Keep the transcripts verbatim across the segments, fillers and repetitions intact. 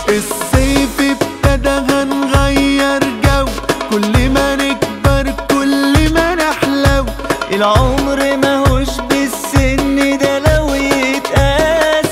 الصيف ابتدى هنغير جو، كل ما نكبر كل ما نحلو. العمر ماهوش بالسن ده، لو يتقاس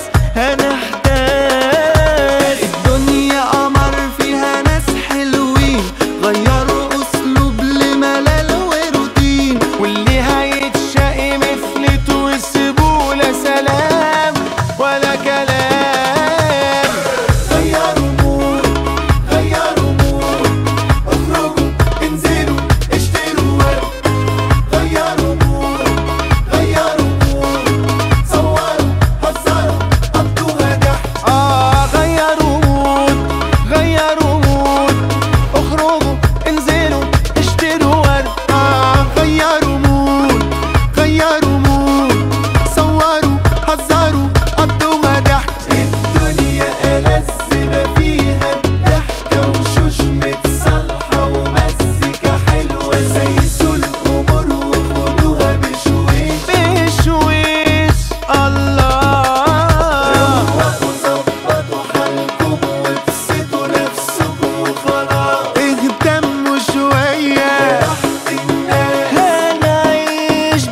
هنحتاس. الدنيا قمر فيها ناس حلوين، غيروا اسلوب لملل وروتين. واللي هيتشقي مفلت وسيبوه لا سلام ولا كلام. غيروا مود غيروا مود، اخرجوا انزلوا اشتروا ورد. غيروا مود غيروا مود، صوروا هزروا قضوها ضحك. اه غيروا مود غيروا مود، اخرجوا انزلوا اشتروا ورد. آه غيروا مود غيروا مود، صوروا هزروا قضوها ضحك. الدنيا ألذ ما فيها الضحكة، وشوش متصالحة ومزيكا حلوة. سيسوا الأمور وخدوها بشويش بشويش الله. روقوا ظبطوا حالكم وابسطوا نفسكم وخلاص. اهتموا شوية براحة الناس، هنعيش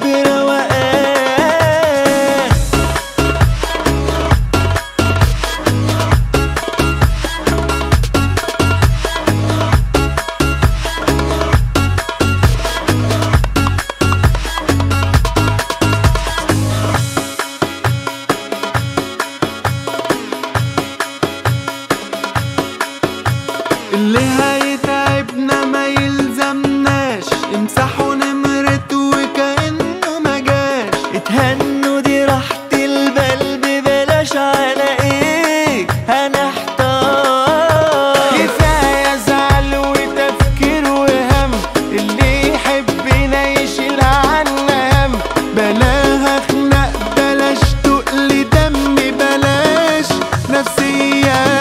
بروقان. اللي هيتعبنا ما يلزمناش، امسحوا نمرته وكأنه ما جاش. اتهنوا دي راحة البال، ببلاش على ايه هنحتار. كفاية زعل وتفكير وهم، اللي يحبنا يشيل عنا هم. بلاها خناق بلاش تقل دم، بلاش نفسيات.